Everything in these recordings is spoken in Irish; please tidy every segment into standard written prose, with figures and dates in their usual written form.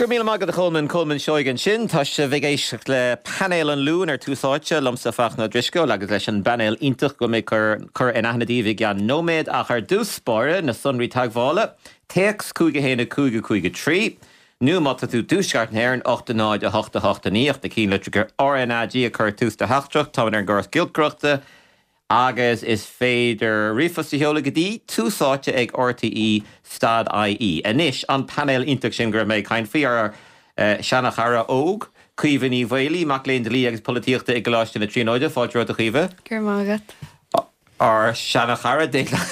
Gurmíl magad a Coleman seoigan sin, tá sé bhígéisteach le panel an lún ar túsáite lomsa fach na drisco, agus leis an panel intach go mé chur in ahnadí gan nóméid a chu dúspáire na sunraí taghála, teex cúige héna cúige trí, nu mata tú dúsgart nair an 8 a 8 níocht na cí litrigur RNAG a chur tústa heachtrach, tá ar an gás gilcrochta, agus is féidir rifas i heola godí túsáte ag RTE Stad IE. Anis an panel intach sin gur méid cain fí ar Seanna Chara óg, cuimhan í bhailí, mac léon delí agus polítíochta ag goláiste na tríóide, fáilte rud a chuimhe. Gur mágad. Ar Seanna Chara déagla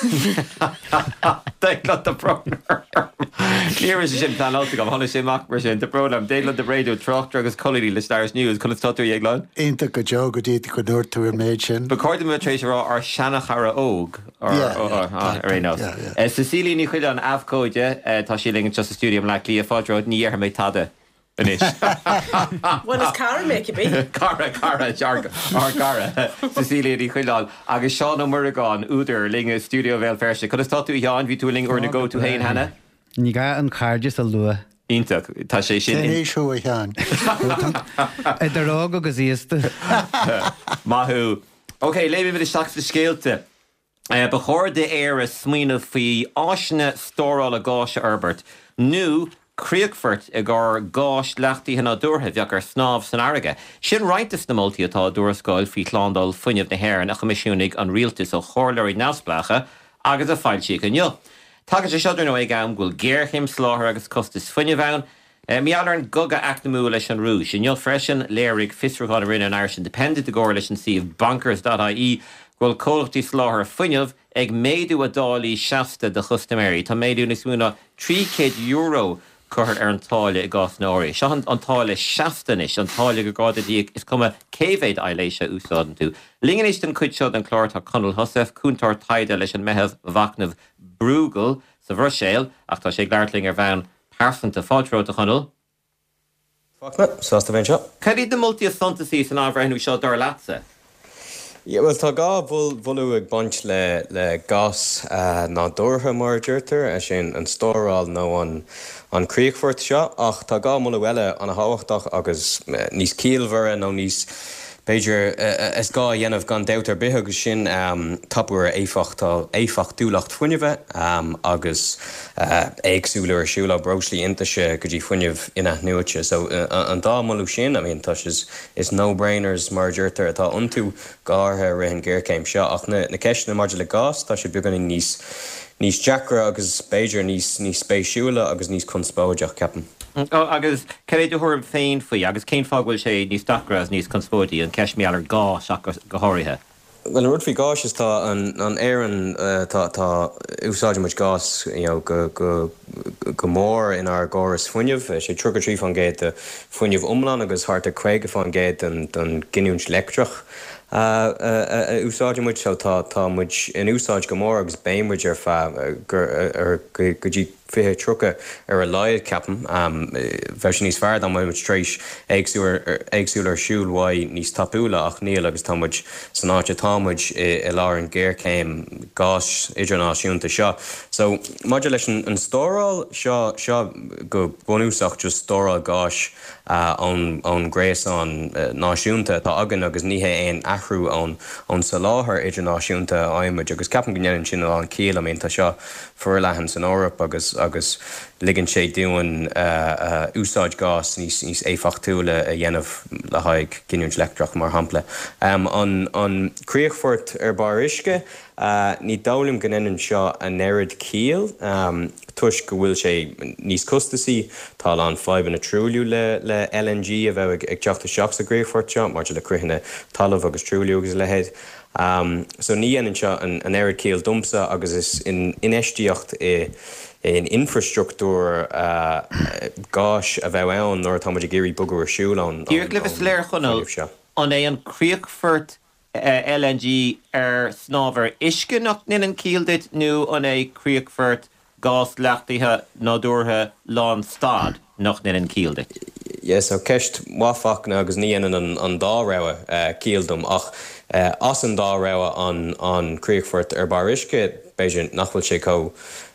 the program. Níor is sin plan áta go hána sé mac mar sin de program déagla de radio trocht agus colí le Stars News chun táú agláin. Inta go jo go dtí go nuir tú ar méid sin. Ba cóirda mu trééis rá ar Seanna Chara óg rénos. Cecília ní chuide an afcóide tá sí lingin just a stúdium le lí a fádróid ní ar méid tada. Finish. What does Cara make you be? Cara, Cecilia di chuileáil. Agus Seán ó Murragán, údar, linge studio bhéil ferse. Could tú Ián, bhí tú ling or na go to hain hana? Ní ga an cardis a lua. Ínta, tá sé sin. Sé éisio a chean. Idirrág agus íasta. Mahu. Okay, léimi bit isteach sa scéalte. Ba chóir de éire smaoineh faoi áisina stóráil a gáise Herbert. Nu Críochfort ag ar gáis leachtaí hena dúrtha bheag ar snámh san airige. Sin rightas na moltaí atá dúrascáil fí chlándáil fuinneamh na hÉireann a choimisiúnig an rialtas ó chóirleirí neamhspleacha agus a fáilte go. Tágad sé seidir nó ag am ghfuil géirchim sláthar agus costas fuinneamh ann. Meallar an goga acnamú leis an rúis. Sin freisin léirigh fisraáin rinne an Irish Independent a ggóir leis an siomh bankers.ie ghfuil cólachtí sláthar fuinneamh ag méadú a dálí seasta de chustaméirí. Tá méadú na smúna €300 chuir ar an táile i gás na áirí. Seo an táile seastanis, an táile go gáda díag is cuma céhéid eiléise úsáidan tú. Linganis den chuid seo an chlár tá Conal Hosef, cúntar taide leis an meheh bhacnamh brúgal sa bhroséil, ach tá sé gglairtling ar bhean persanta fáidró a Conal. Fácna, sásta bhain seo. Cadí de multi a fantasí san ábhreanú seo dar lása? Well, tá gá bhfuilú ag bant le gas ná dúrtha mar dúirtar a sin an stóráil nó an Críochfort seo, ach tá gá mula bhile an háhachtach agus níos cíalmhara nó níos Beidir is gá dhéanamh gan deutar bithe agus sin tapúir éifeach dúlacht fuinneamh agus éagsúla ar siúla broslí intaise go dtí fuinneamh ina nuaite. So an dá mula sin, I mean, is no-brainers mar dúirtar atá iontú gátha rithean géircéim seo, ach na ceisina maride le gás tá sé beganing níos deacra agus Beidir níos spéisiúla agus níos conspóideach ceapan. Agus ceréidir thuirm féin faoi, agus cén fághfuil sé níos dacra as níos conspóidí an ceis meallar gás ach go háirithe. Well, an rud fao gás is tá an éireann tá úsáide muid gás go mór in ar gáras fuinneamh, sé trug a trí fan géad a fuinneamh umlan agus thart a chuige fan géad don giniúns leictrach. Úsáide muid seo tá muid in úsáid go mór agus béimmuid ar fá go dtí fithe trucha ar a leid ceapan, bheith sin níos fearr an muid tréis éagsúil ar siúlhaid níos tapúla ach níl agus tá muid san áte támuid i lár an géircéim gás idirnáisiúnta seo. So maidir leis an stóráil seo go bunúsach just stóráil gás ón gréasán náisiúnta tá agan agus níthe éon athrú ón sa láthair idirnáisiúnta aimiid agus ceapan gnéann sin an cíal a tá seo fuair leathan san Eorp agus ligann sé dúin úsáid gás níos éifeachtúla a dhéanamh le haig giniúns leictrach mar hampla. An Críochfort ar bar uisce ní dálim gannn seo a neirid cíal, tuis go bhfuil sé níos costasaí tá an 5 trúliú le LNG a bheith ag teachta seach a Críochfort seo, mar le cruithinna talamh agus trúliú agus le héad. So ní dhéanann seo an neirid cíal dumsa agus is in éistíocht in infrastruktúr gás a bheith ann nóir táid géirí bugur siúlán. Dír glibh léir chunal an é an Críochfort LNG ar snábhar isce nach ninan cíaldait nó an é Críochfort gás leachtaithe nádúrtha lán stad nach ninan cíaldait. Yes, so ceist máfachna agus níanaan an dá raibh cíaldum ach as an dá raibh an Críochfort ar bar uisce Beijing nachhfuil sé có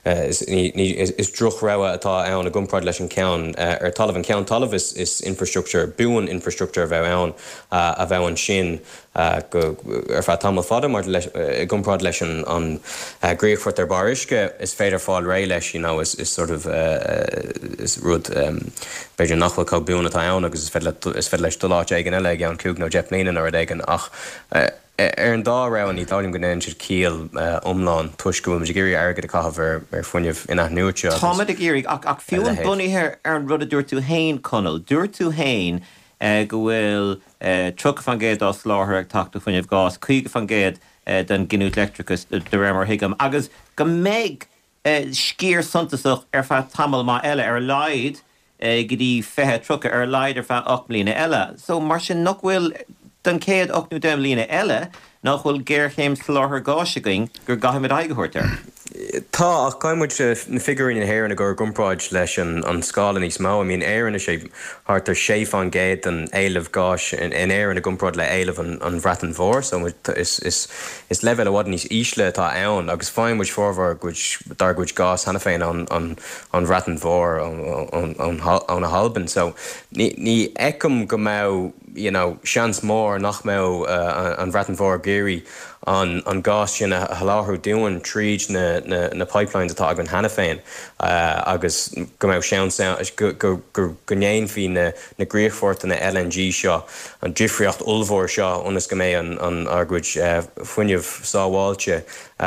is druch rawa atá ann a gumprad leis an ceann talamh an ceann talamh is infrastructure buan infrastructure a bheith an sin go fa tamil fada mar gumprad leis an gréachfort ar barisce is féidir fáil ré leis is sort of is rud Beijing nachhfuil có buan atá ann agus is fed leis doláit ag an eile an cúg nó Jeplínan ar ag an ach an dá ra an Itálium go néan siad cíal umláin tuisciúil me géirí agad a caithbh ar fuinneamh ina nuairte. Táid a géirí ach fiúin buníthe ar an rud a dúir tú hain conal. Dúir tú hain go bhfuil trug fan géad as láthair ag tacht fuinneamh gás, chuig fan géad den giniú electricus de rémar hiigam. Agus go méid scír suntasach ar fa tamil má eile ar leid go dtí fethe trucha ar leid ar fa 8 mlína eile. So mar sin nach bhfuil den céad 8 mlína eile nach bhfuil géirchéim láthair gáisigaing gur gaithimid aigehort ar. Tá ach caiimmuid na figurín na héir na gur gumpráid leis an scála níos mó. I mean éireanna sé hartar séf an géad an éileh gáis in éireann na gumpráid le éileh an bhreatan mhór, so is level a bhd níos ísle tá ann agus fáimmuid fórmhar dar gúid gás hena féin an bhreatan mhór an a halban. So ní eicem go mé seans mór nach mé an bhreatan mhór géirí an gás sin a láthú dúin tríd na pipelines atá agan hena féin agus go mbeidh sean gur gnéin hí na gréachforta na LNG seo an difriocht ulmhór seo onas go méid an arguid fuinneamh sábháilte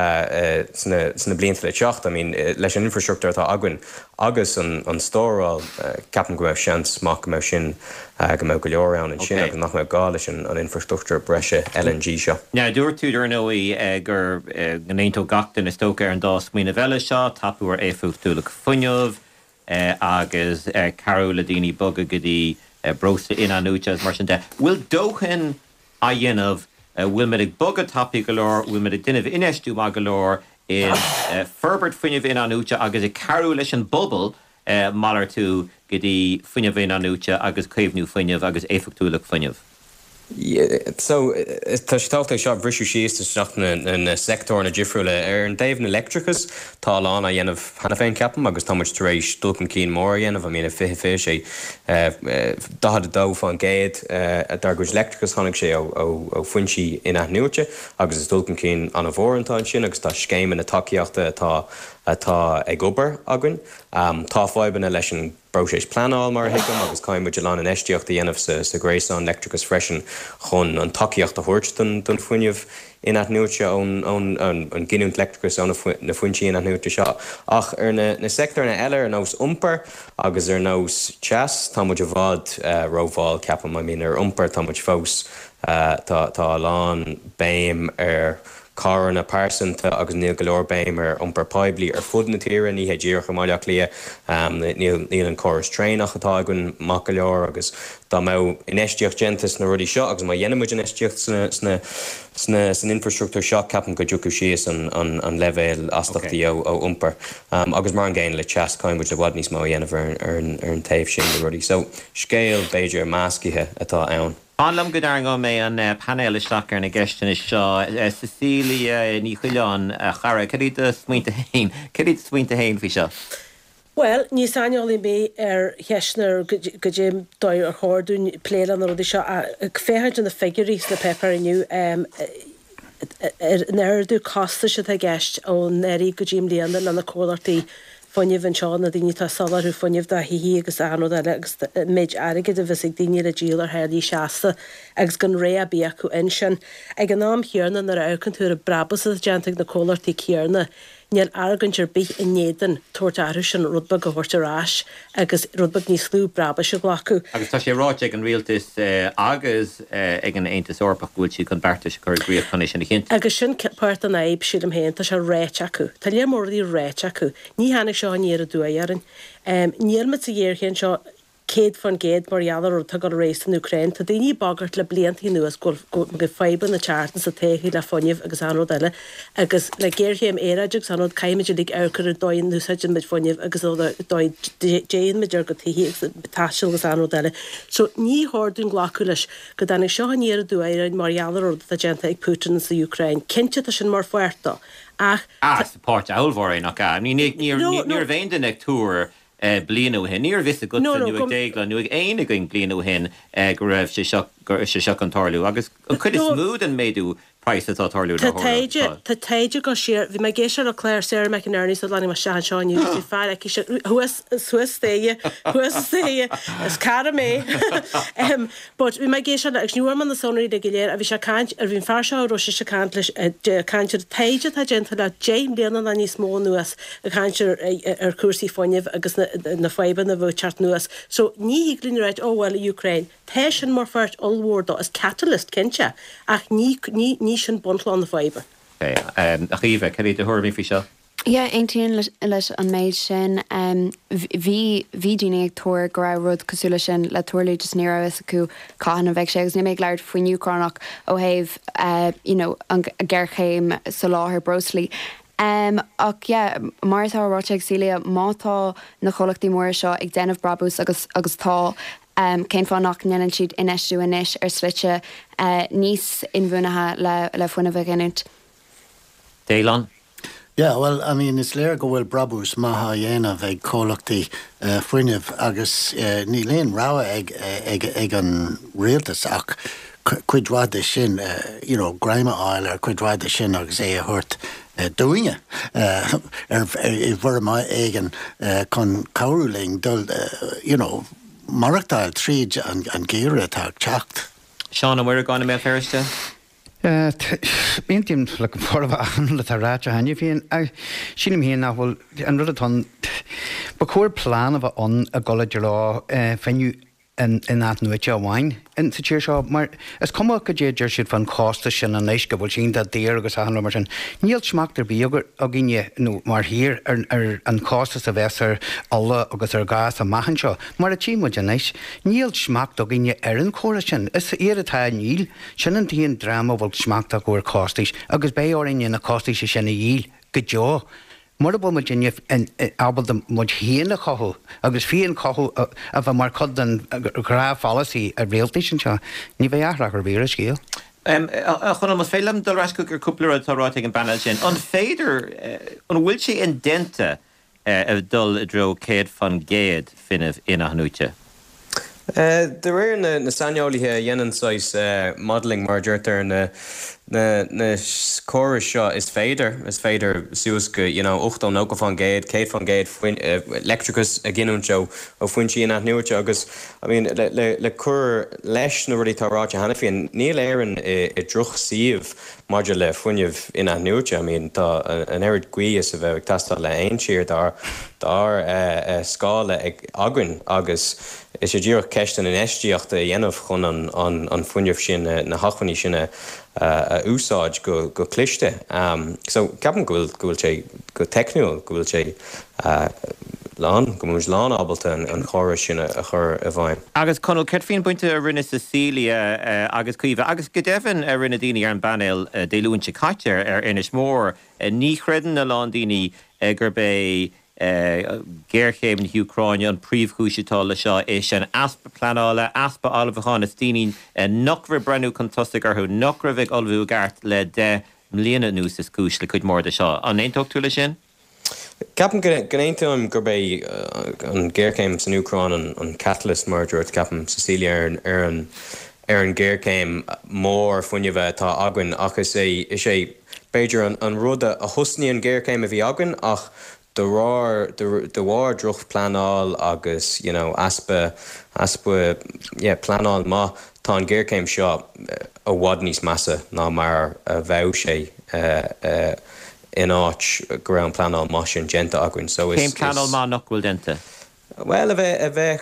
sna blianta le teacht. I mean leis an infrastructúr atá agan agus an stóráil ceapan go mbeidh seans má go mbeidh sin go mbeidh go leor ann an sin agus nach mbeidh gá leis an infrastructúr breise LNG seo. Ne dúir tú ar nóí gur gnéontó gachtain is tóca ar an dá smaoine bheile seo, tapúar éfúh túla fuinneamh agus carú le daoine boga go dtí brosa in anúte mar sin de. Bhfuil dóchan a dhéanamh bhfuil mid ag bogad tapí go leor, bhfuil mid ag duineh inistú má go leor in ferbert fuinneamh in anúte agus i carú leis an bubal malar tú go dtí fuinneamh in anúte agus céimhnú fuinneamh agus éfúh túla fuinneamh. So tá tácht seo bhrisú síos na sector na difriúile ar an David Electricus tá lán a dhéanamh hena féin ceapam agus támuid taréis dulcan cín mór dhéanamh a mína fé sé dahad a dó fan géad dar gúid Electricus tháinig sé ó fuintí ina nuairte agus is dulcan cín an a bhórantá sin agus tá scéim na takeíochta atá ag obair agan tá fáibanna leis an broséis planáil mar hiigem agus caiimmuid an eisteocht a dhéanamh sa Grayson Electricus freisin chun an takeíocht a thuirt don fuinneamh ina nuairte an giniúnt Electricus na fuintí ina nuairte seo. Ach ar na sector na eile ar nós umper agus ar nós chas tá muid a bhád róháil ceapam I mean ar umper tá muid fós tá lán béim ar Caran a pásanta agus níl go leor béim ar umper poiblí ar fud na tíre ní ddíor go maiile lia níl an choras tréinach atá agan mac go leor agus dá mé inéisteocht gentas na rudí seo agus má dhéanamid an éisteocht san infrastructúr seo ceapan go dúcha síos an levéil astachtaí ó umper agus mar an ggéin le chas caiimmuid le bhd níos má dhéanamh ar an taobh sin na rudí. So scéal Beiidir máscaithe atá ann. Anlam go dar go mé an panel isteach ar na gceistin is seo Cecilia ní chuileán chara cedí smuointe hain. Cedí smuointe hain fhí seo? Well, níos aneolaí mé ar heisnar go dé dóir ar chóirún pléile an rudí seo féhaid an na figurís na pepper iniu neirdú costa se a gceist ó neirí go ddím líana le na cólartaí fuinneamh an seán na daoine tá salarú fuinneamh de hí agus anó agus méid aige a bheits ag daoine le díal ar heirlí seasta agus gan ré a bí acu in sin. Ag an nám chearna nar aucann túair a brabas a deantaigh na cólartaí cearna níl argann ar bith in néan tuairt airú sin rudbag go bhairt arás agus rudbag níos slú brabas se glacu. Agus tá sé ráid ag an rialtas agus ag an Aontas Orpach bhfuil si chun bertas chu gríomh chuné sin chin. Agus sin páirt an éib siad am héanta se réit acu. Tá lémórí réit acu. Ní hanig seo níar a dúaarn. Níl me a dhéirchéan seo céad fan géad marhealar ó tag rééis an Ukraine, Tá daoine bagart le bliantí nuas go feiban na chartan sa téí le foniuh agus anód eile, agus le géirhéim éideag anód caiimiidir lig aircar a dóin núsaidir mid foniuh agus dóid déan meidir go tíí táisiil agus anód eile. So ní háún ghlacu leis go danig seohaníar a dú éirein marhealar ó a genta ag Putin sa Ukraine. Cinnte a sin mar fuerta. Ach, Páirt eilmhór nach ga. Níor bhéin den ag túr blianú hen. Níor vis a go nuag déagla nuag éine going blianú hen go raibh se seach an tarlú. Agus chud is smúd an méadú price atá tarlú na hóra. Tá téide go siar, bhí me géisiir a Claire Sarah McInerney sa lení mar sean seáinú sí fear ag Swiss téie, is cara mé. But bhí me géisiir ag nuair man na sonarí de giléir a bhí se cant ar bhín fear seá roisi se cant leis cantir téide tá genta le Jane blianan a níos mó nuas a cantir ar cuasí foiineh agus na feiban na bh chart nuas. So ní glín réit óhfuil Ukraine. Tá sin mar feart allhórda as catalyst cinse ach ní sin bontlán na feibar. A chiomh chuí de thuirbhí fi seo? Ja, eintíon leis an méid sin hí díine ag túir go raibh rud cosúla sin le túirlaí just ní is acu cáhan an bheith sé agus ní méid leir faoin Ucránach ó héh an ggéirchéim sa láthair broslí. Ach martá ráteag sília mátá na cholachtaí mór seo ag déanamh brabús agus tá céim fánach neann siad inéisú inis ar slite níos inbhúnathe le fuinna bheith ginút. Délan? Yeah, well, I mean, it's léir go bhfuil brabús maithe dhéanamh ag cólachtaí fuineh agus ní léon ráha ag an rialtas ach cuidráide sin, graime áil ar cuidráide sin agus é a thuirt doinge i bhar mai éigen chun cabhrúling dul, marachtáil tríd an géire atá teacht. Seán, bhfuir gáinna mé feriste? Bíontíim le go forh le ráte haine bhíon sínim híon nachhfuil an rud atá ba chuir plán a bheith a golaidir lá féinniu in áit nuaite amháin in sa tíir seo, mar is cuma go déidir siad fan cásta sin an éis go bhfuil sin de déir agus an mar sin. Níl smaachtar bí a gine nó mar hir ar an cásta sa bheitsar alla agus ar gas a maihan seo, mar a tímuid an éis. Níl smacht a gine ar an córa sin. Is ar atá níl sin an tíon drama bhfuil smacht a gúir cástais, agus bé áiríon na cástais sinna díl go deo. Mar a bhfuil dinne ábal mud híana chothú, agus fion chothú a bheith mar chud an grá fallaí a réaltaí sin seo, ní bheith athra gur bhíar a scéal. Chun mas félam dul rascu gur cúpla táráigh an banal sin. An féidir an bhfuil sé in dente a dul a dro céad fan géad finneh ina hanúte. De réir na sanneolaithe dhéanann sais modelling mar dúirtar na córas seo is féidir suas go 8 nó fan géad, céad fan géad electricus a gginún seo ó fuin sí nach nuirte agus le cur leis na rudí táráte hena fion níl éan I druch siomh maidir le fuineh ina nuirte, tá an airid guí sa bheith tastal le aon siar dar scála ag agann agus is sé ddíoch ceistan in eisteíocht a dhéanamh chun an fuineh sin na hachhaní sinna úsáid go cliste. So ceapan go bhfuil sé go techniúil go bhfuil sé lán, go mús lán ábalta an chóra sinna a chur a bhain. Agus conal ceirfíon buinte a rinne Cecilia agus cuimh, agus go deimhin a rinne daoine ar an banil déilúin se caiitear ar inis mór ní chreidan na lán daoine gur bé géirchéim na Ucráine an príomhchúisitá le seo é sin aspa planála, aspa albhaáin is daoine nachrah brenn chun tosaigh arthú, nachrah bheith olbhú gart le 10 mbliana nús is cúis le chuid mór de seo. An éontóg tú le sin? Capan gnéintim gur bé an géircéim san Ucrán an catalyst merger capan Cecilia ar an géircéim mór fuinne bheith tá agann ach is é beidir an rud a thusnaí an géircéim a bhí agann ach de war druch planál agus aspa planál má tá an géircéim seo a bhhad níos massa ná mar a bheith sé in áit go raibh planál má sin genta agann. Céim planál má nachhfuil dente? Well, a bheith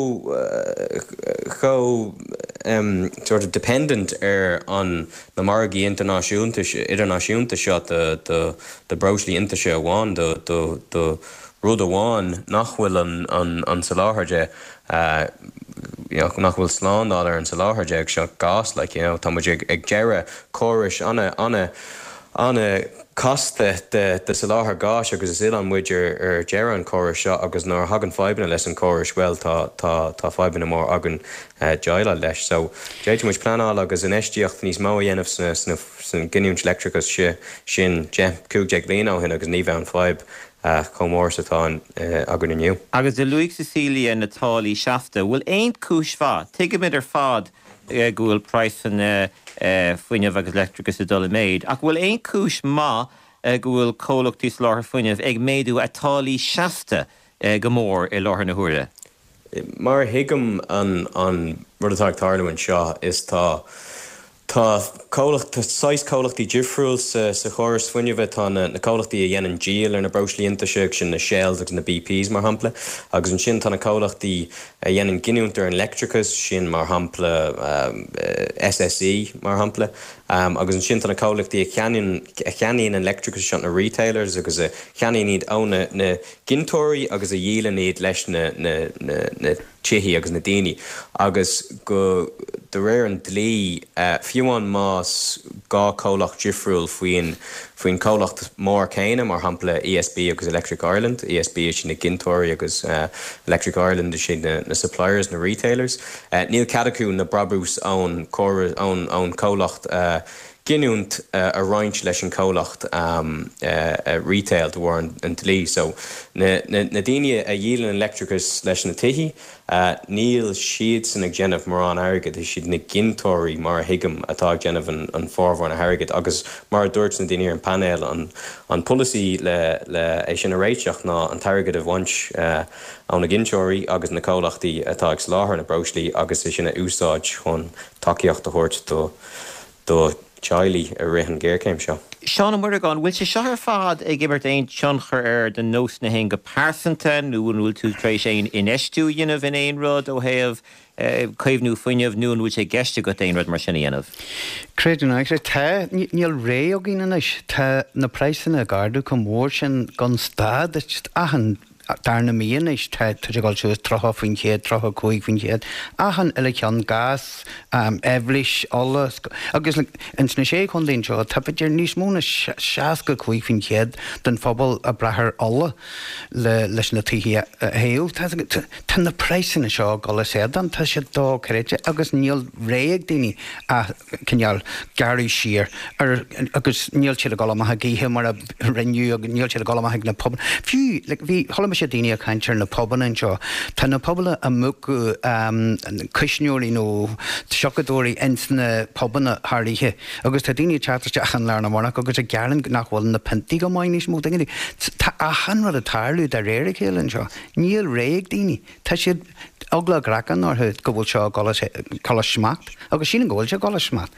cho sort of dependent an na margaí internaisiúnta seo de broslí inta seo bháin rud amháin nachhfuil an sa láthairde nachhfuil sláándáil ar an sa láthairde ag seo gás tá muid ag deire córais anna costa de sa láthair gáis agus is an muidir ar deire an córais seo agus nar hagan fábanna leis an córais well tá fábanna mór agan deile leis. So déidir muid pleanáil agus in eisteocht níos mó dhéanamh san giniúnt electricus sin cúg líon hin agus ní bhean fáib comór satá agan inniu. Agus de Luigh Cecilia na tálaí seafta, bhfuil aon cúis fad, tuigeid ar fad gúil price an fuinneamh agus electricus a dul méid, ach bhfuil aon cúis má gúil cólachtaí láthair fuinneamh ag méadú a tálaí seafta go mór i láthair na huaire. Mar hiigem an rudatáag tarlamann seo is tá sais cólachtaí difriúil sa chóras fuinneamh tá na cólachtaí a dhéanann díal ar na broslíonnta sin na Shells agus na BPs mar hampla, agus an sin tá na cólachtaí a dhéanann giniúntar an electricus sin mar hampla SSE mar hampla, agus an sin tá na cólachtaí a cheanaíon an electricus sin na retailers agus a cheanaíon iad óna na gintóirí agus a díalan iad leis na tíhí agus na daoine, agus go de réir an dlí fiúháin más gá cólacht difriúil faoin cólacht mór céine mar hampla ESB agus Electric Ireland. ESB is sin na gintóirí agus Electric Ireland is sin na suppliers, na retailers. Níl cadacú na brabús ón cólacht giniúnt a roinnt leis an cólacht retail bhór an dlí. So na daine a díalann electricus leis na tuithí, níl siad san ag déanamh mar an airgid is siad na gintóirí mar hiigem atá ag déanamh an fórmhór na airgid, agus mar dúirt na daine ar an panel an policy le é sin a réiteach ná an targad a bhaint an na gintóirí agus na cólachtaí atá ag láthair na broslí agus is sin na úsáid chun takeíocht a thuirt do Charlie a rihan géircéim seo. Seán Murragan, bhfuil sé seo ar fad ag gibert aon tionchar ar den nós na hen go pásanta nó bhfuil tú trééis é in eistú dhéanamh in éon rud ó héamh chuimhnú fuineamh nó bhfuil sé geiste go éon rud mar sinna dhéanamh. Creidú tá níl ré ó gíanais tá na preisanna garú go mór sin gan stad ahan darna míon is tá gáil siú trocha faoin chéad, trocha cúig faoin chéad, achan eile ceann gas, eblis, alles, agus in sna sé chun líon seo, tá idir níos múna 60 cúig faoin chéad den phobal a brethir alla leis na tuithí héú. Tá na preisanna seo gála sédan, tá sé dó creide, agus níl réag daoine a cinneall garí siar, agus níl siad a gála maithe gíthe mar a rinniu, agus níl siad a gála maithe na poban. Fiú, bhí thola sé daine a caintear na poban an seo. Tá na pobla a mugu cuisneoirí nó seocadóirí insna pobanna thiríthe, agus tá daine teatarste achan lear na mórnach agus a gearan nachhfuil na pentí go maiid níos mú daine. Tá achan rud a tarlú de réir a chéile an seo. Níl réag daine. Tá siad ogla gracan or go bhfuil seo colas smacht, agus sin go bhfuil se colas smacht.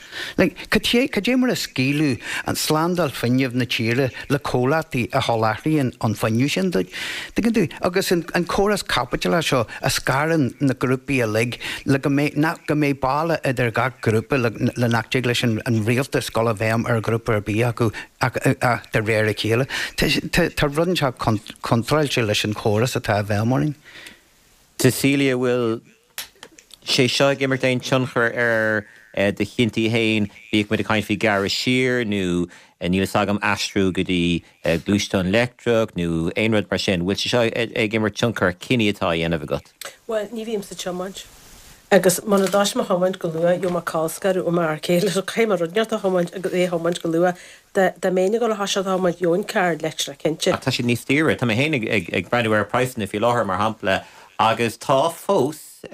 Cadé mar a scílú an slándal finneh na tíre le cólatí a hálaíon an fanniu sin dú. Agus an choras capital seo a scaran na grúpi a lig le go mé bála idir ga grúpa le nachteag leis an rialta scola bhéim ar grúpa ar bí acu de réir a chéile. Tá rudan se contráilte leis an choras atá bhéimáin. Cecilia bhfuil sé seo gimmert éon tionchar ar de chinntaí hain bíag mu a caiin fi gar siar nó níl sagam astrú go dtí glúisteán electric nó aonrad mar sin, bhfuil sé seo ag gimmert tionchar cinine atá dhéanamh agat. Well, ní bhíam sa tiomáint. Agus mana dáis mar hamáint go lua, jo mar cáscar ó mar céile so chéimar rudneart a hamáint agus é hamáint go lua, de ména go le hasad hamáint jóin car leisra cinse. Tá sé níos tíre, tá mé héna ag brandú ar pricein if í láthair mar hampla, agus tá fós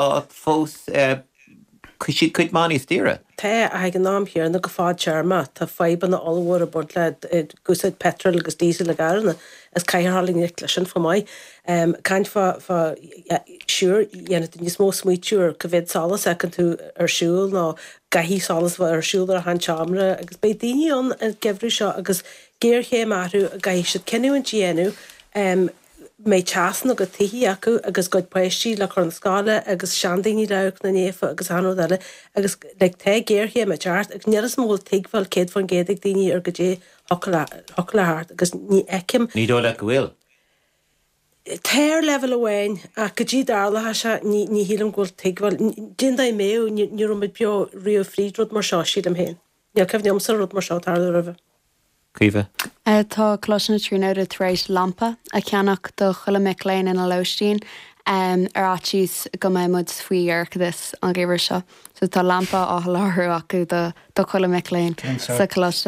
siad chuid máí tíre. Tá a ag an nám hiar na go fád tearma, tá faiban na allhhar a bord le gusid petrol agus dísel le garna as caiharling le sin fa mai. Caint fa siúr, dhéanana tú níos mó smuitiúr go bhéad salas echan tú ar siúil ná gahí salas ar siúil ar a han teamra, agus bé daine an a gefrú seo agus géir ché marú a gahí siad cenú an géanú mé teasna go tuí acu agus goid poisí le chun scála agus seandaí raach na néfa agus anú eile agus le te géirhé me teart ag neras mó teagháil céad fan géadaigh daoine ar go dé hola háart agus ní eicim. Ní dó le go bhfuil. Teir level awain a gydí darla ha ní hílam gwyl tigwal dyn da mew ni rwmyd bio Rio Friedrod mar sio sydd am hyn. Ni cefni amser rwyd mar sio tarla rydw. Cíomh. Tá cloisina tríóide éis lampa a ceannach do chuile miléin in a leistín ar átíos go méid faoi arcadis an ggéhar seo. So tá lampa á láthú acu do chuile miléin sa cloiste.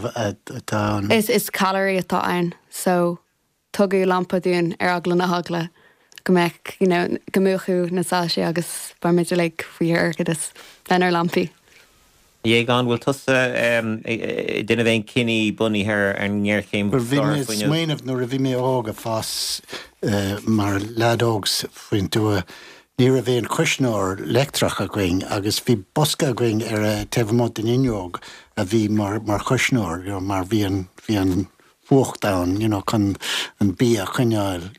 Is calorí atá ein, so tugu lampa dún ar agla na hagla go méid gomúchu na sáise agus bar méidir le faoi arcadis ben ar lampi. Gan bhfuil tusa duine bhéon cinní buní ar an gghearchéim smaoinmh nuair a bhí mé ága fás mar ledógs faoin tú ní a bhéon cuisneir lectrach a going agus bhí bosca going ar a tefmod in inneog a bhí mar cuisneir mar bhí an fuchtdown, chun an bí a chuineáil,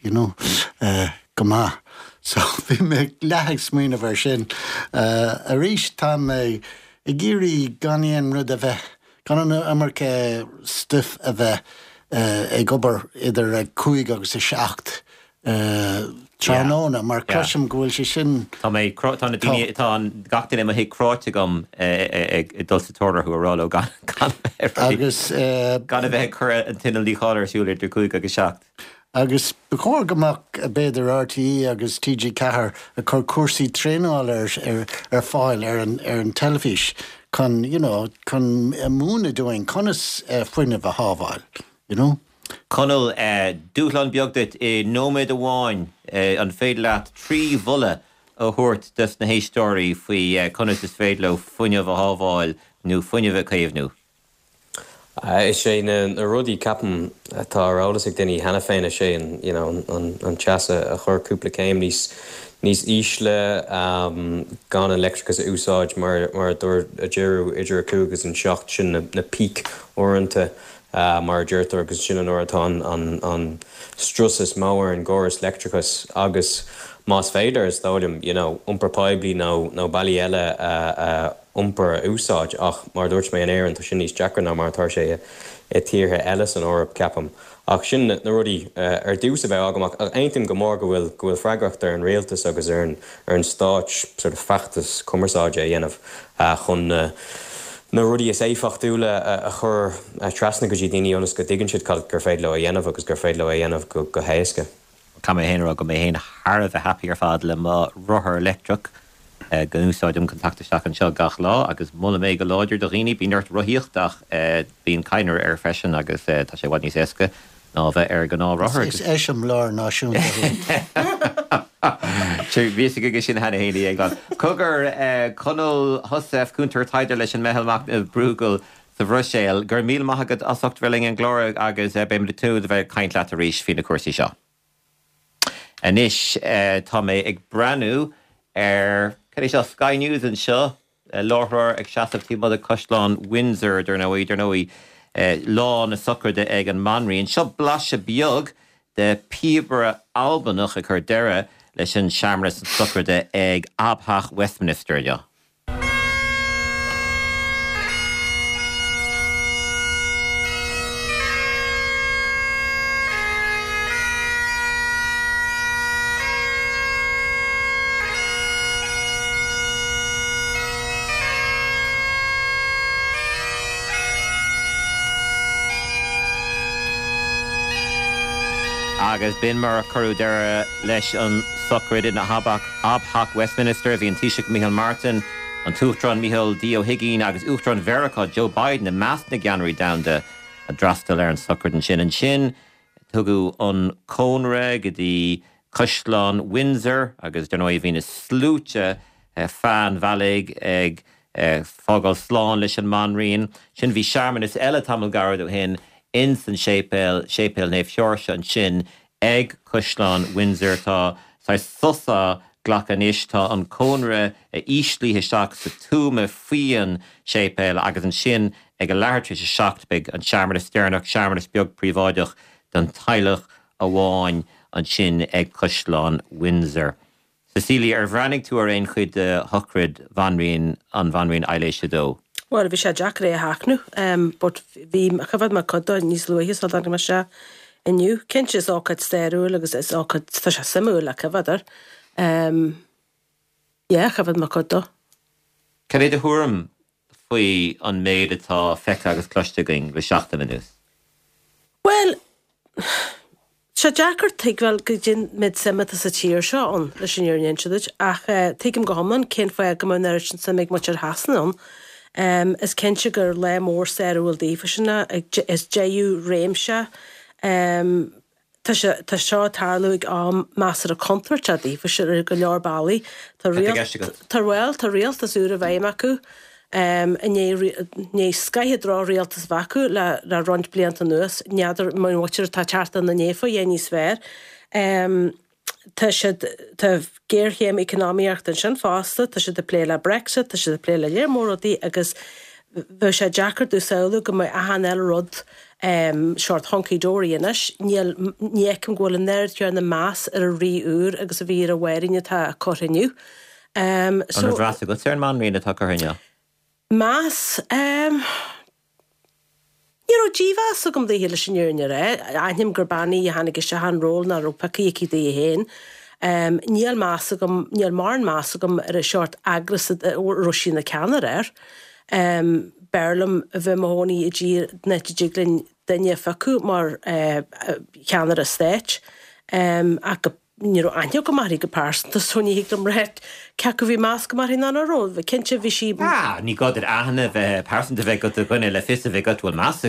go maith. So bhí mé leithigh smaoinmh ar sin. A rís tá mé I géirí ganíon rud a bheith, gan an America stuff a bheith ag gobar idir a 5 agus a 7 tránána, mar caiisiom go bhfuil sé sin. Tá gachtain a hé cráte gom ag dulsatóir chu rála agus gan a bheith chur an tinalí cháir siúlir do 5 agus 7. Agus becóir goach a beidir RTE agus TG Cahar a chur cuasaí tréáil ar fáil ar an telefís chun múna doing conas foiineh a hábháil, Conal dúchlan beagdat I nóméid amháin an féad leat 3 bhulla a thuirt dus na héistóirí faoi conas is féad le foiineh a hábháil nó foiineh a chéimhnú. Is sé na rudí capan tá rálas ag daoine hena féin a sé an teasa a chur cúpla céim níos ísle gan electricas a úsáid mar dúir a ddéirú idir a cúgus an seacht sin na píc orintanta mar dúirtar agus sin an ortá an strusas máir an góras electricas agus más féidir is dálim umpar paibli nó bailí eile umpar úsáid ach mar dúirt mé an éireann tá sin níos deacair ná mar tar sé I tíortha eiles an órap ceapam. Ach sin na rudí ar dús a bheith agamach aintim go mór go bhfuil freagracht ar an réaltas agus ar an stáit sort of feachtas cumarsáide a dhéanamh chun na rudí is éfachtúla a chur trasna go dtí daoine ionas go dtigann siad gur féad le a dhéanamh agus gur féad le a dhéanamh go héasca. Ca mé héanra go mé héon Harbh a happy ar fad le má ruthair electric ganúsáidm contactasteach an seo gach lá agus mula mé go láidir do rií bí nuirt roiíochtach bíon caiinar ar freisin agus tá sé bhaid níos éasca ná bheith ar gan ná ruthair. Is éisiom lár náisiúnta. Bhí go sin hena héanaí ag gan. Cogur Conal Hosef cúntar taidir leis an mehalach brúgal sa bhruséil gur míl maithagad asacht bhfuiling an glóra agus béim tú a bheith caiint leat a ríis fi na cuasaí seo. Anis tá mé ag breanú ar Cad seo Sky News an seo láthir ag seaamhtí mud a Coisleán Windsor dar nóí lá na sucrde ag an Manraí an seo blase beag de Peterborough Albannach a chur deire leis an seaamras an sucrde ag Abhach Westminster jo. Agus bin mar a curú deire leis an sucrid in na Abhach Westminster bhí an Taoiseach Micheál Martin an Tuachtarán Micheál D. O'Higgins agus Uachtarán Verachá Joe Biden na measna January damda a drastal ar an sucrid an sin tugu an Conra go dtí Coisleán Windsor agus denóid hí na slúte fan bhalig ag fágáil sláán leis an Manraín sin bhí seaman is eile tamil garad ó hin Insan Shépéal nef Seorse an sin ag Coisleán Windsor tá susa glacanis tá an Conra íslí isteach sa túma faoin Shépéal agus an sin ag a leirtri se seachtbeig an seaamras stearnach seaamras beag príomháideach don tailech a bháin an sin ag Coisleán Windsor. Cecilia ar bhreanig tú ar aon chuid thucrid Vanraín an Vanraín eiléise dó. Well, vi sé Jack ré haachnú, but vi chafad ma codda níos luihis al dan se inniu. Cinse is ácad stérúil agus is ácad tá sé samúla cefadar. Chafad má coddo. Can I de thuairm faoi an méid atá feice agus cloisteing le 7 minús? Well, se Jackar teaghfuil go dtí mid simata sa tíir seo an leis sin dúirníonn siúid ach tuigim go haman cén foiag go mna sin sa méid muir hasan an is cinse gur le mór séúil dífa sinna is déú réimse Tá seo tarlúig á measar a contrart a dífa se go leor bailí Tá réaltas úr a bhéim acu ní scaithedrá réaltas vacu le rond blianta nuas neadidir muir tá teartan na néfa dhéní sfér Tá géirchéim economíocht an sin fásta tá si de pléile Brexit tá si de pléile léirmórdí agus bheit sé Jackar dú saola go mai ahan eile rud seart honky-dory inis ní ecim ghfuil an neir tear na más ar a rí úr agus a bhí a bhhairine tá corriniu. An bhrasa go ar man riine tá corrinne? Más dífa so gom dhéile sin dúirne anim gurbáí a hanig se an ról na ropaí dé héin. Níl mar an más gom ar a seart agras roisí na ceanar Berlam a bheith móí i ddí netidiglinn daine facu mar ceanar a stéit a go aine go marí go pásanta soní hiiglam réit ce go bhí más go mar hin an ról, bheith cinse bhí si ní god ar ahanana bheith pásanta bheith go gine le fisa bheith gohfuil más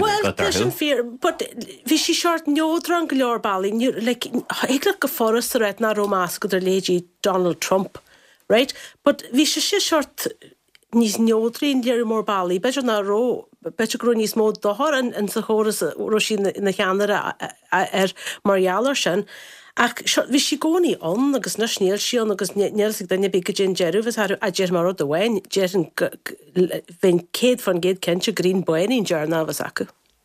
bhí si seart neódra an go leor bailí éagla go forras a réit na romás go ar lédí Donald Trump, right? But bhí se seart níos neódrín léir mór bailí, beidir na beidir grú níos mód dothar an sa chóras roisí na cheanara ar margheallar sin. Ach bhí si gcónaí an agus na sníal síán agus níl sig daine bí go dgin jeú bheits a déir mar a bhhain bhín céad fan géad cinse grín buinín dearna bheits acu.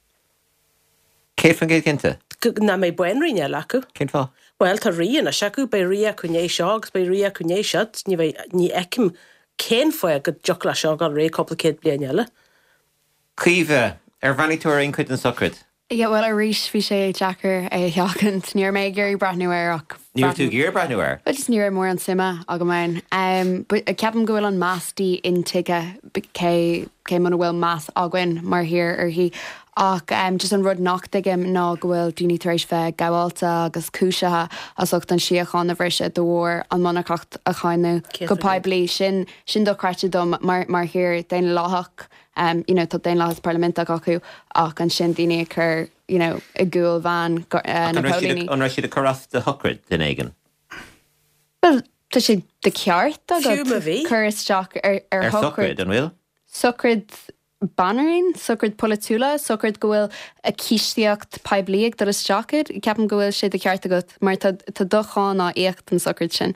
Céad fan géad cinnte? Na mé buinríine acu. Cén fá? Well, tá rion a seacu bei ri chuné seágus bei ri chuné seat ní ecim cén foiag go deoch le seo gal ré coppla céad bliain eile. Cíomh ar bhainnig tú ar on chuid an socrid? Yeah, well, a rís bhí sé Jackar theachant níor méid gurí brathnúir ach. Níor tú géir brathnúir? Just níor mór an sima a go main. Ceapan gohfuil an mástíí intige cé man bhfuil más aguain mar hir ar hí ach just an rud nachtaigim ná gohfuil daoine tar éis bheith gaháilta agus cúisethe as ucht an siochan a bhrise do bhór an manachacht a chainú go pablií sin do creite dom mar hir daon láthach tá daon láthas parlamentach acu ach an sin daoine chur i gúil bhain napólíní. An si a choras de thucrid den éigen? Well, tá si de ceart Fiúma bhí? chur isteach ar thucrid an bhfuil? Sucrid bannarín, sucrid polatúla, sucrid gohfuil a cíisteocht pebliíag dar is teachid, ceapan gohfuil sé de ceart agat, mar tá docháin á éocht an sucrid sin.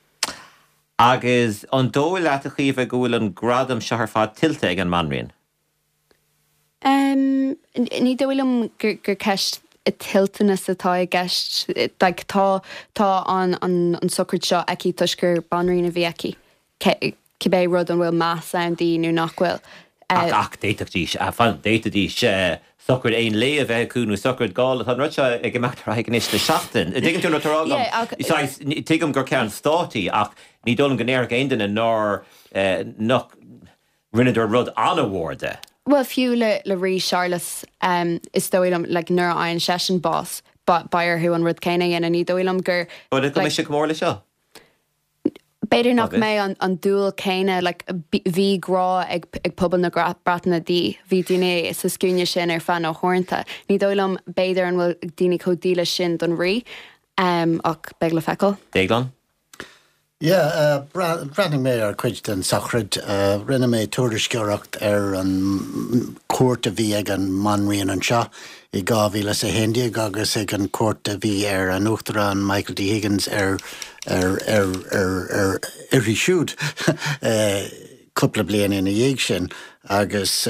Agus an dóil leat a chiomh gohfuil an gradam se ar fád tiltte ag an manrion? Ní dóilm gur ceist i tiltanas atá i gceist tá an sucrid seo aici tuisgur bannarín a bhí aici. Cibé rud an bhfuil más andaí nó nachhfuil. Ach déitadís socrid éon lé a bheith cúnú socrid gáil an ruise ag gimachtar haigeis le seachtain. I dtinn tú na tarrágam tuigim gur ceann státaí ach ní dólam go néir aondaine ná nach rinneidir rud anhharde. Well, fiú le rí Charlas is dóilm le nuair an session boss bair thu an rud céine dhéana ní dóilm gur. Bud go mis mór le seo? Beidir nach mé an dúil céine bhí grá ag pobal na bratainna dí bhí duine sa scúne sin ar fan ó thornta. Ní dóilm beidir an bhfuil daoine codíile sin don rí ach beag le feicil. Déaglan? Yeah, Brading mé ar chuid den sacrid rinne mé tuairisceoireacht ar an cuairta bhí ag an manrion an seo I gáhíle sa Hindi agus ag an cuairta bhí ar an uachtarán Michael D. Higgins ar rí siúd cúpla bliana ina dhéag sin agus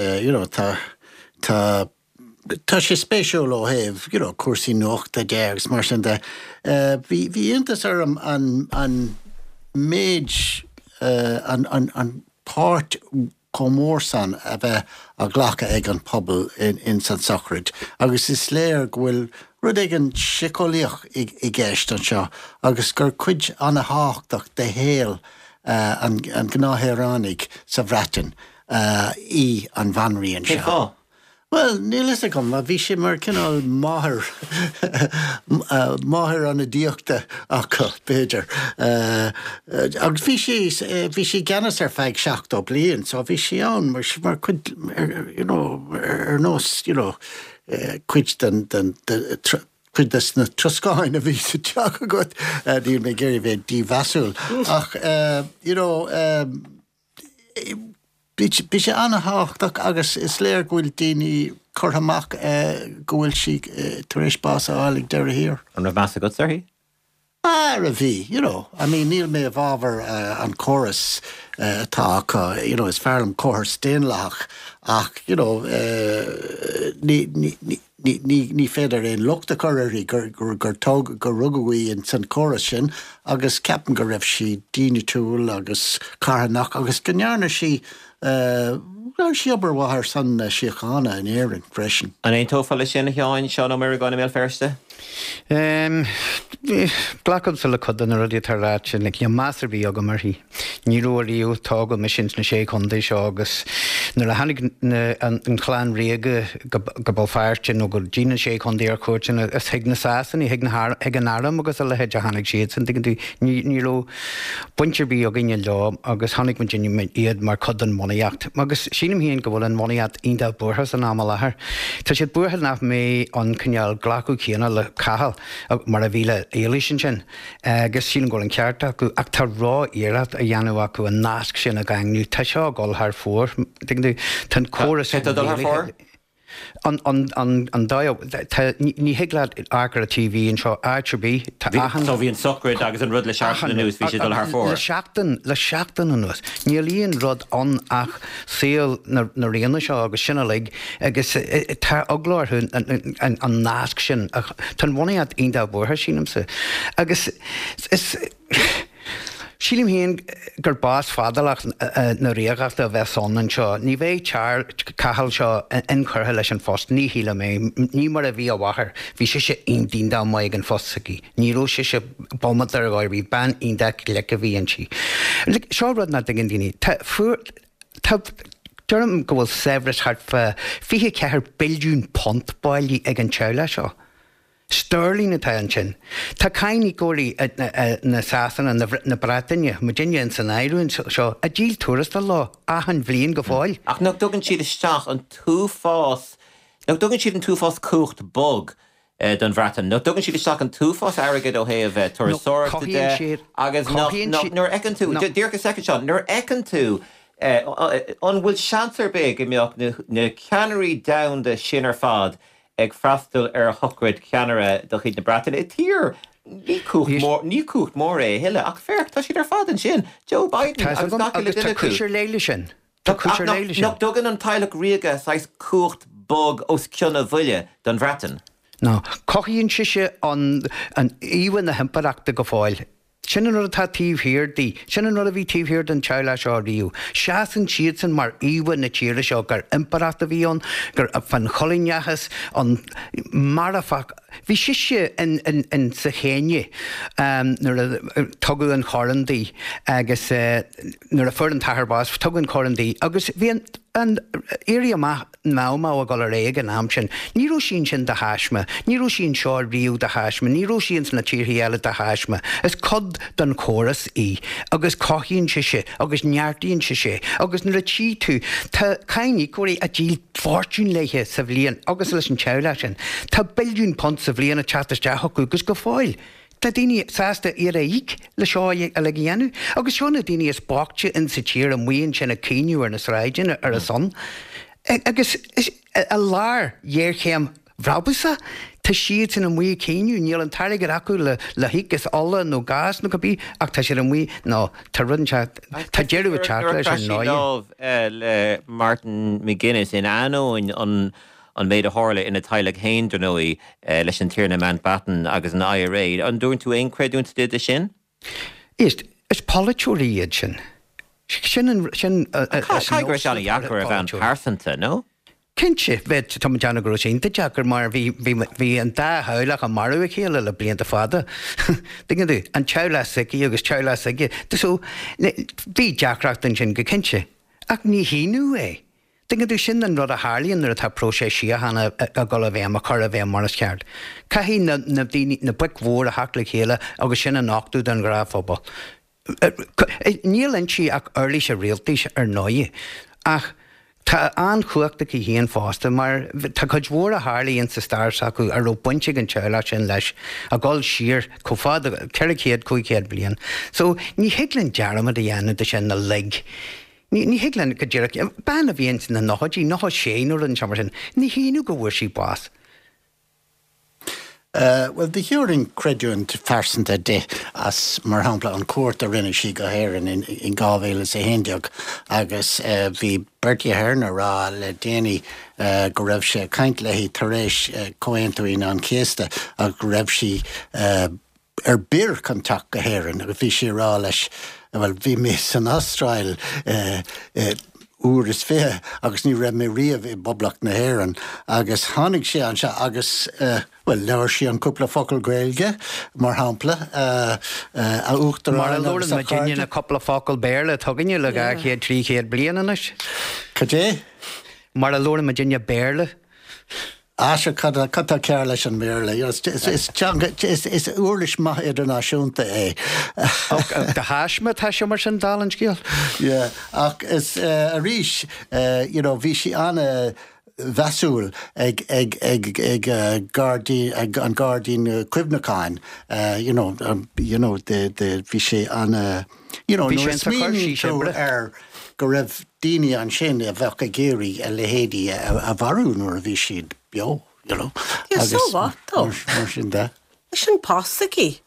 tá sé spéisiúil ó thaobh cuasaí nuachta déags mar sin de bhí intas ar an méid an páirt comórsan a bheith a ghlacha ag an pobl in San Sacred. Agus is léir gohfuil rud ag an sicóíoch I gceist an seo, agus gur cuid anna háach de héal an gnáthéránnig sa bhreatain í an bhanríon seo. Well, níl is gom, a bhí sé mar cinál máthir anna díochta acu Beidir. Agus bhí sé ceannas feig 7 bliain, so bhí sé ann mar chud nós, cuid chud na troscáin a bhí sa teach agat díl mé géirí bheith díhheasúil. Ach, Bhí sé anna háach agus is léir gúil daoine chuthamach gúil si tar éis bás álaigh deir hir. An ra meas a go hí? A bhí, níl mé bhábhar an choras tá is fearlam cóthir stéanlach ach, ní féidir éon lucht a choirí gur rugaí in san choras sin agus ceapan go raibh si daoine túil agus carthanach agus gnearna si siabar bhthar san siochána in éireann freisin. An éon tófáil sin teáin seán mar gáinna mé ferste? Glacad sa le chudan a rudí tarráit sin le measar bhí aga marthaí. Ní ruiríú tága me sin na sé chundé seo agus nuair a hanig an chláán réige go bal feartin ó gur dína sé chundé ar chuirtin is hiag na sásan í hiag an áram agus a lehéid a hanig siad san ní ró pointir bí a gine lá agus hanig man sin iad mar chudan monaíocht. Agus sínim híon go bhfuil an monaíocht ionda buthas an am lethir. Tá siad buthil nach mé an cinneal glacu chéana le cahal mar a bhíle éilisin sin agus sílan ggóil an ceart acu ach tá rá iad a dhéanamh acu an nasc sin a gangniú tá seo gáil thar fór tan choras an daio ní hiaglaad agar a TV an seo RTB tá so bhí an socrid agus an rud le seachtain na nús bhí sé dul thar fór. Le seachtain an nús. Ní líon rud an ach saoil na réana seo agus sinna le agus tá agláir an nasc sin tan bhaíad ionda bhórtha sínamsa. Agus is sílim híon gur bás fadalach na réagacht a bheith son an seo, ní bheith tear cahal seo in churtha leis an fost, ní híle mé, ní mar a bhí a bhachar, bhí sé on díndá maig an fostsaí. Ní ró sé bommad ar gáir bhí ban ionda le a bhí an si. Seo rud na dingin daoine, Dúirm go bhfuil Severus hart fiche ceithir billiún pont bailí ag an teile seo. Sterling na tain sin. Tá caiinní góirí na sásan na Bretainne, Virginia an san Éireann seo a díl túrasta lá ahan bhliain go fáil. Ach nach dogann siad isteach an túfás, nach dogann siad an túfás cuacht bog don bhreatain. Nach dogann siad isteach an túfás airgid ó héamh tuairteach de agus nuair ecan tú, dúir go second seán, nuair ecan tú an bhfuil seansar big I mbeoch na ceannairí down de sin ar fad ag freastal ar thucrid ceannara do chiad na Bretainne. Tír ní cúcht mór heile ach fearc tá siad ar fad an sin. Joe Biden agus tá cúisir léile sin. Tá cúisir léile sin. Nach dogan an teilech riaga sais cúcht bog os cionna bhuile don bhreatain. No, cochíonn siise an íhain na himpeachta go fáil. Sinna nuair atá tíomhhirdí, sinna nuair a bhí tíomhhird an teile seo riú. Seasan siad san mar íhain na tíire seo gur imparata bhíon, gur fan cholinneachas an marafach. Bhí siise in sa chéine nuair a tugadh an chorandaí agus nuair a fur an tairbás tugadh an chorandaí agus bhí an éri má a gal réig an am sin. Ní sin sin de háisme, ní sin seo riú de háisme, ní sin na tíirthaíile de háisme. Is cod don choras í, agus cochíonn siise, agus neartíonn siise, agus nuair a tí tú, tá caiinní cuairí a díl fortún leiche sa bhliain, agus leis an teile sin. Tá billiún pont sa bhliain a chattasteach agus go fáil. Tá daoine sásta ar a íic le seo a le ghéanú, agus seonna daoine is báte in sa tíir a muon sin na cíniú ar na sráidin ar a son. Agus a lár dhéirchéim bhrábasa, tá siad sin na muí cíniú, níl an tarigad acu le hiicgus alla nó gás nó go bí, ach tá sé an muí, nó tá rudn teat, tá déirú a teat leis an náid. Le Martin McGuinness in anó an méid a hála ina taileach hain dronóí leis an tíirna Mountbatten agus an IRA. An dúin tú ein creidún dé de sin? Is politúíiad sin. Sin Caigur seanna jacar a bhean pásanta, no? Kinse vet Tomjana Groshin, the Jacker Mar V and Da Howlach and Maru Hill a blind the father. Thing do and Chowla Seki, Yogus Chowla Seki. So V Jack Rockton Jinga Kinche. Acne he knew Thing do shin and Rod a Harley and the processia Hannah a Golavem, a Coravem Morris card. Kahi na brick war a Hackley Hila, Augustin and Octu than Grafobal. Neil and she early a realty or noye. Ach. Tá an chuachta í híon fásta mar tá chuid mhór a Harley in sa star acu ar ó bunte an teile sin leis a gáil siar có fád ceiricéad chuigcéad bliain. So ní hiiglann dearama a dhéanamh de sin na lig. Ní hiiglann go dtíireach ban a bhíon na nóidí nóá séanú an teamar sin, ní híú go bhfuair sí bás. Well, the hearing creduant farsan de as mar hampla an court a rinne si go héireann in gábhéile sa Hindiag agus bhí Bertie Herner rá le déanaí go raibh sé caint le hí tar éis comhaontaín an céasta a go raibh si bir contact go héireann agus bhí si rá leis well bhí mé san Austrail úr is fé agus ní raibh mé riamh I boblach na héireann agus tháinig sé an se agus well leabhar sí an cúpla focail gaeilge mar hampla a uachtar mar a lóran ma gine a couple focail béle tuganne le ga chéad trí chéad bliana anis. Cadé? Mar a lóran ma gine béle. Asha cata cear leis an méle. Is úrlis maith idirnáisiúnta é. De háisme tá se mar sin dálan scíal? Yeah, ach is a rís, bhí si anna Vasúil ag Guardian Cuibnacáin, bhí sé anna, go raibh daoine an sin a bheith a géirí a lehéadí a bharú nuair a bhí siad bio, so what, though? Mar sin de. Sin pásaí.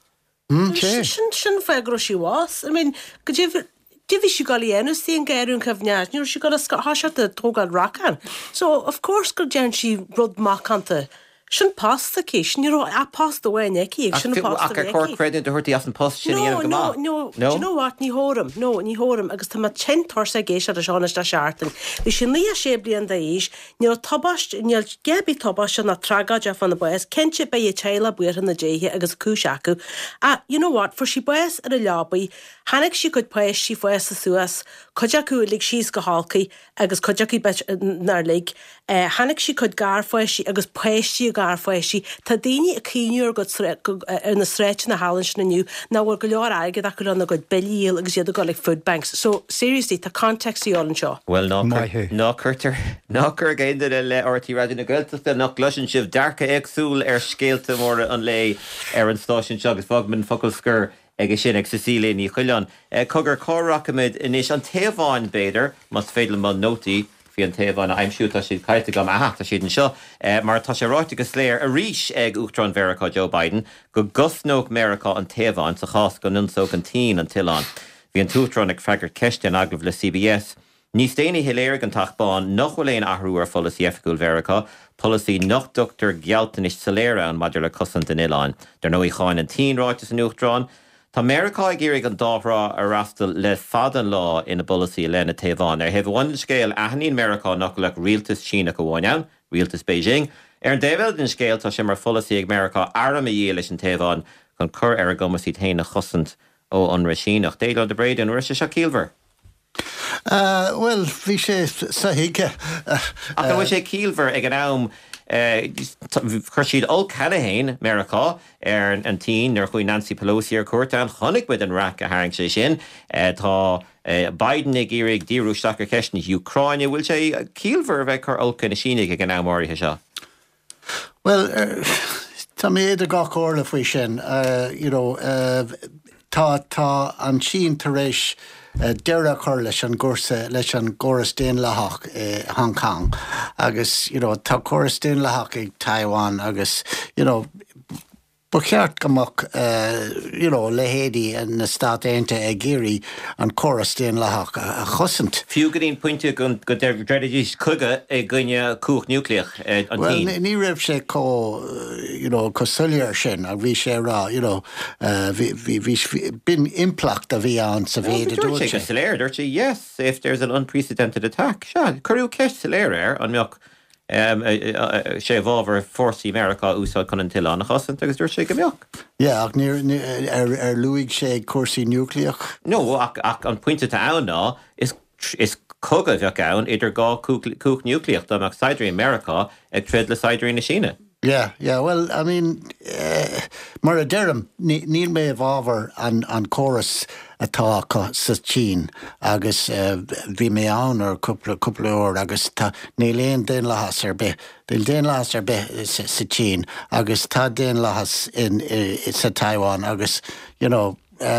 Sin fegro sí was. I mean, go Divi si gal enus the an gairún cefneas, níor si gal hasart a tógal racan. So, of course, go jan si rud macanta. Sin pasta case, níor a pasta wein eki, sin pasta eki. Ach, cor credit to hurti as an post sin no. Do you know what? Ní hórum, agus tá ma 10 torsa géis a seánast a seartan. Vi sin lia sé blian da is, níor tabast, níor gebi tabast na tragad af an na boes, kenche bei a chaila buir an na jéhe agus cúshaku. You know what? For si boes ar a lobby, hannig si could poes si foes a suas, cojaku lig she's go halki, agus kojaki bet nar lig, hannig si could gar foes si, agus poes si gar foes si, ta dini a keenur got in the stretch na hallish na new, now we're galore aige that could on the good belly agus yada go like food banks. So seriously, the context the all show. Well, Curter, again the RT radio na gulta knock lushin shiv darka exul scalta more on lay Aaron Stashin Chugus Fogman Focal Skur. Ege sin ag Cecilia ní chuileán. Cogur córachaid inis an taobháin béidir, mas féidir man nótaí fi an taobháin aim siúta siad caiite gom athachta siad an seo, mar tá sé ráite go sléir a ríis ag Uachtarán Mheiriceá Joe Biden, go gusnóg Mheiriceá an taobháin sa chás go nunsóg an tín an tileán. Bhí an túachtarán ag freagar ceiste an aglah le CBS. Níos déanaí hiléir an tachbáin nach bhfuil éon ahrú ar folas Ieffiúil Mheiriceá, policy nach Dr. Gialtanis Salera an maidir le cosant in Ileán. Der nó í cháin an tín ráitas an Uachtarán. Tá Mheiriceá géirig an dábhrá a rastal le fadan lá ina bolaí lena taobháin. Heh bhain scéal aithnín Mheiriceá nach le rialtas Sína go bhaineann, rialtas Beijing. Ar an déhfuil den scéal tá sé mar folaí ag Mheiriceá aram a dhé leis an taobháin chun cur ar a gomasí taine chosant ó an Síneach. Déile de Braid an uair sé Kílver. Well, bhí sé sa hiige. Ach bhfuil sé Kílver ag an am chuirsíad ó Canahain Mheiriceá ar an tín ar chuoi Nancy Pelosi ar cuairteán chonig with an rack a haing sé sin tá Biden ag irig díúisteach ar ceisna Ucraine bhfuil sé Kílver bheith chu olca na Sínig ag an ámórithe seo. Well, tá mé idir gach orla faoi sin, tá an sin tar éis deire chur leis an Góras Déan Lethach Hong Kong agus tá Góras Déan Lethach ag Taiwan agus ba cheart gomach lehéadí na Stát Aontaithe ag géirí an Góras Déan Lethach a chosant. Fiú go dtíon pointe go dreidís chuige ag gcuine cúch núcleach an tín. Well, ní raibh sé có suliar sin a bhí sé rá, bhí bin implacht a bhí an sa bhéad a dúirt sé. Yes, if there's an unprecedented attack. Curú ceist saléir an meoch sé bhábhar fórsaí America úsáid chun an tiile nach chasan agus dúir sé go bheoch. Yeah, ach luigh sé cuasaí núcleach. No, ach an pointe tá ann ná is cogad bheoch ann idir gá cúch núcleach amach Sidrí America ag tred le Sidrí na Síne. Yeah, well, I mean, mar a deirem, níl mé bhábhar an chorus atá sa Chín agus bhí mé ann ar cúpla óir agus tá níl éon déan lehas ar bith. Díl déan lehas ar bith sa Chín agus tá déan lehas sa Taiwan agus, you know,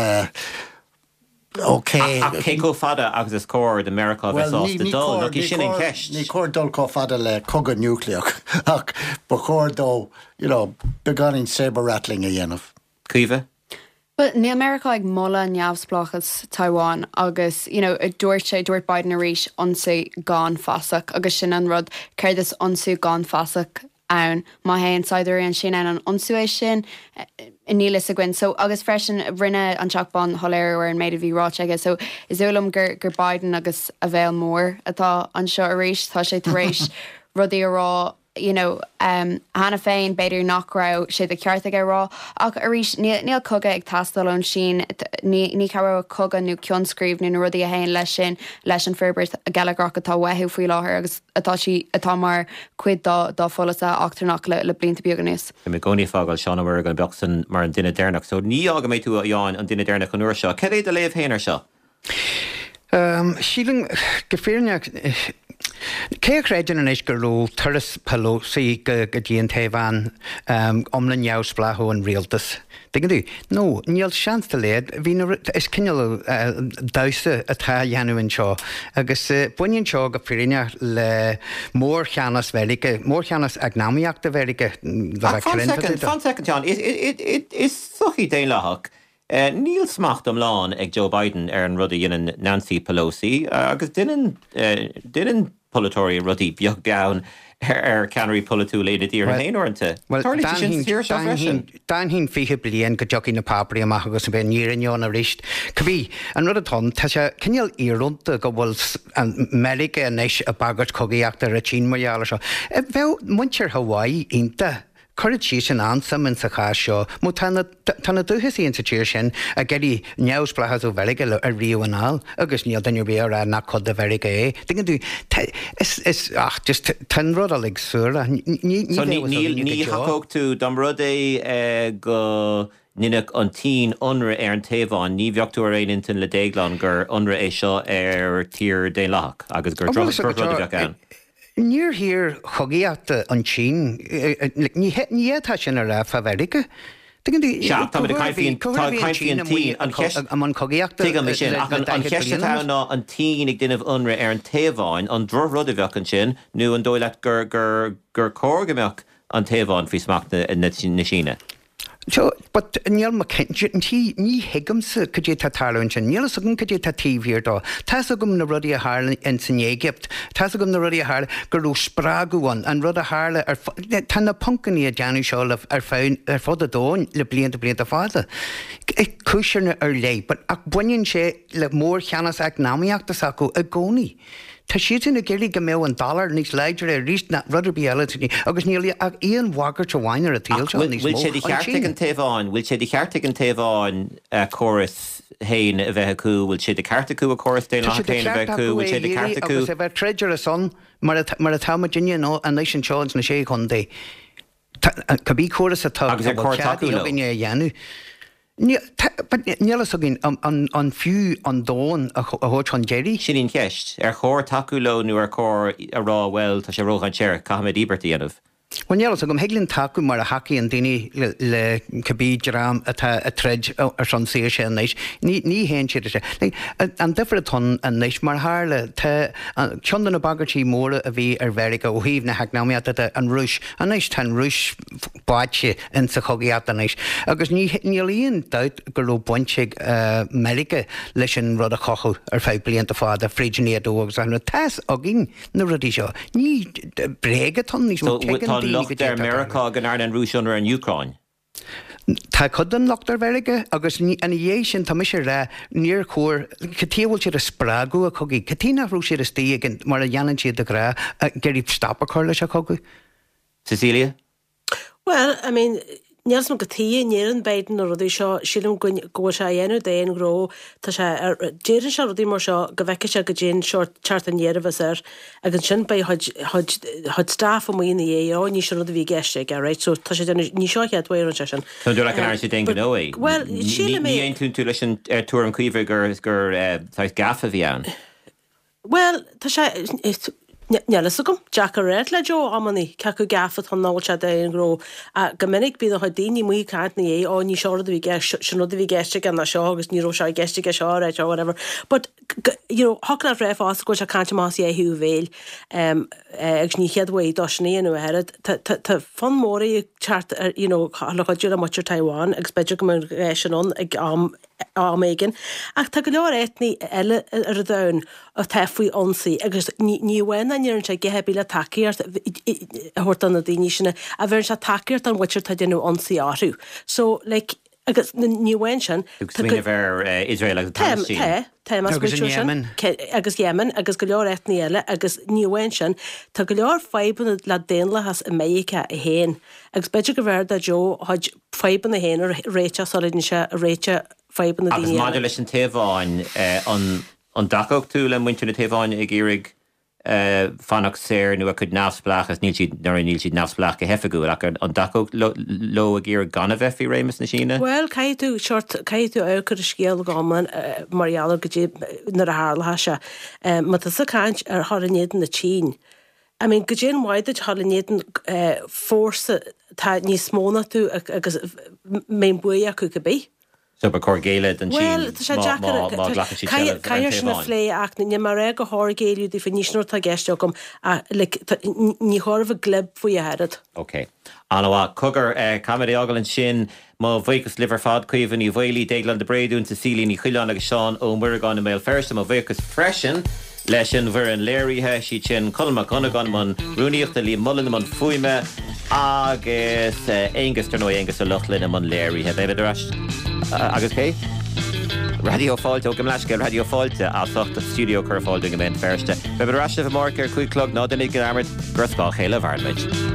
okay. Cé go fada agus is cóir America bheith ásta dul, nach í sin an ceist. Ní cóir dul có fada le cogad núcleach ach ba cóir dó, you know, beganin saber rattling a dhéanamh. Cuimhe? Well, ní America ag molla neamhsplachas Taiwan agus, you know, dúirt Biden a rís ansaí gán fasach agus sin an rud céir is ansú gán fasach ann má hé an Sidrí an sin an ansúéis sin níle a gin. So agus freisin rinne an teachban tholéir ar an méid a bhí ráteige. So is úlam gur Biden agus a bhéil mór atá an seo a rís tá sé rééis rudí ará, you know, hana féin beidir nach ra sé de ceart aige rá ach a rís níl coga ag tastal an sin ní cara coga nó cionscríb nó rudí a hain leis an ferbert a galagrach atá wethú faoi láthair agus atá mar cuid dá folasa achtarnach le blinta beagganús. Me gcóí fágáil seanmhar an beachsan mar an duine déirnach, so ní aga mé tú aáin an duine déirnach an nuair seo. Cé é a léomh héanaar seo? Sílan geféirneach Céachréidir an éis gur ró turas Pelosi go dtíon Taiwan omlan neamhsplathú an rialtas. Digan tú, nó, níl seansta léad, hí is cineal dása atá dhéanúin seo, agus buinn seo go fríine le mór cheannas bhéige, mór cheannas agnáíoachta bhéige. Fan second, John, is sochaí déon lethach. Níl smacht am lán ag Joe Biden ar an rudí dhéanaan Nancy Pelosi, agus duine polatóirí rudí beag beann ar ceanirí polatú léad íar an éonanta. Well, Dan hín fiche blion go jocí na papri amach agus bheith níranneán a rist. Cabí, an rud atá, tá sé cineal íronta go bhfuil America an éis a bagart cogaíachta a Chín margheall seo. Bheith muintear Hawaii ínta. Currid sí sin ansam in sa chá seo, mú tána dúchas íon sa tíir sin a geirí neamhsplachas ó bheige a riú anál, agus níl dainú bé ar nach chud a bheige é. Digan tú, just tan rud a lig súra. Ní chacóg tú dam rud é go ninach an tín unra ar an Taiwan, ní bheochtú ar éintin le déaglan gur unra é seo ar tír dé lách, agus gur rud a bheach an. Níor hir chogaíachta an Chín, ní hétá sin a raibh a bheige. An cogaíachta an cheiste ná an tí ag duineh unra ar an Taiwan an droch rud a bheach an sin, nó an dóile gur cógameach an Taiwan fhí smacht na Síne. So, but níl ma tí ní higamsa cydé tá tarlainn sin, níl a gum cydé tá tíhíir dá. Tás a gum na rudí a hála in san Égypt, tás a gum na rudí a hála gur rú sprágúan an rud a hála tá na puncaní a deanú seo ar fád a dóin le blianta fáda. Cúisirna ar lei, but ach buinn sé le mór cheannas ag námaíachtas acu a gcónaí. Tá siad in a géirí go méh an $, níos leidir a ríist na rudder bíala agus níl ag íon bhagar to bhhainir a tíil seo níos mó. Bhfuil sé dí cheartach an Taiwan, bhfuil sé dí cheartach an Taiwan choras hain a bheith acu, bhfuil sé de cartacú a choras déin lách hain a bheith acu, bhfuil sé de cartacú. Agus a bheith treidir a son mar a támadine nó a nation Charles na sé chun dé. Cabí choras a tá agus a córtacú nó. Dhéanú. Níl a gin an fiú an dóin a thuirt chun géirí? Sin ceist, ar chóir taú lo nó ar chóir a rá bhfuil tá sé róchan séir Cahamid Iberty anmh. Well, níl a gom heiglann taú mar a hacaí an daine le cabí dram atá a treid ar san séir sé an éis. Ní héin siad sé. An difar atá an éis mar hála ceanna na bagartí móra a bhí ar bheiriga ó híomh na heagnáíata an rúis. An éis tá rúis báite in sa chogaíat an éis. Agus níl íon dait gur ró buinte America leis an rud a chochu ar feh blianta fád a frídinnéad ógus an tas a gin na rudí seo. Ní bregatá níos mó Locht America gan an Rúis under an Ukraine. Tá chudan nachtar bheige agus ana dhé sin tá sé le níor chóir catíhil siad a sprágu a chugaí, catína rú siad a stíigin mar a dhéanann siad a grá a geirí stoppa chuir leis a chugaí. Cecilia? Well, I mean, Níos mo go tíí nían beiden a rudí seo sílim go se dhéanú déon gró tá sé déidir se rudí mar seo go bheice se go dén seoir teart an dhéanamh agus sin ba chud staff am ína é ní se rud a bhí geiste a réit, so tá sé ní seo cheadhhair an sin. Tá dú le an sé den gnóí. Well, síle mé Ní tún tú leis an túr an cuimheh gur gafa bhí an. Well, tá sé Nelas gom Jack a réit le Jo ammaní ceú gafad an náil se an gró a go minic bí a daoine mí cart na é ó ní seir a bhí sinú a bhí geiste gan na seo agus níró se geiste seo réit or whatever. But hona réh fás go se cante más é hiú bhéil agus ní cheadhhaid dosnéanú head Tá fan mórí chart le chuú a muir Taiwan agus beidir go réisión ag mégan ach tá go leor éitní eile ar a dain a tefuí onsaí agus níhhain an sé gethe le takeíart thuirt an na daoine sinna a bhar se takeíart an witir tá déanú onsaí áthú. So agus níhhain sin bhar Israel agus agus Yemen agus go leor éitní eile agus níhhain sin tá go leor feiban le déanlachas a méice a héin agus beidir go bhar a Jo chuid feiban a héin ar réite solidin se a réite feiban a daoine. Agus maidir leis an taobháin an dacóg tú le muinte na taobháin ag irig fannach séir nu a chud nafsplach as níl siad nafsplach go hefaú ach an dacóg lo a ggéir gan a bheith í rémas na sína? Well, caiú águr a scéal gáman marall go dtí nar a hálathe se, má tá sa cáint ar tharanéan na Tín. I mean, go dtéan mhaid thalanéan fórsa tá níos móna tú agus mé buí acu go bí. So ba cór an Well, tá sé caiir sin na phlé ach ní mar ré go thgéú dí fa níosnúir tá geiste gom ní thormh glib faoi ahead. Ok. Anhá cogur camerí agal an sin má bhuichas liver fad cuimhan í bhhailí déaglan de Bréadún sa sílín í chuileán agus Seán ó Muragán na méil fersta má bhuichas freisin leis an bhar an léirithe sí sin colma conagan man rúníochta lí mullan man fuime agus éingus tar nó éingus a luchlinn man léirithe beidir agus cé? Radio Fáilte ó gomleisce Radio Fáilte a socht a studio chur fáilte go bhain fersta. Beidir rasna bh marcar chuig clog ná den ag amart groscá chéile bharmid.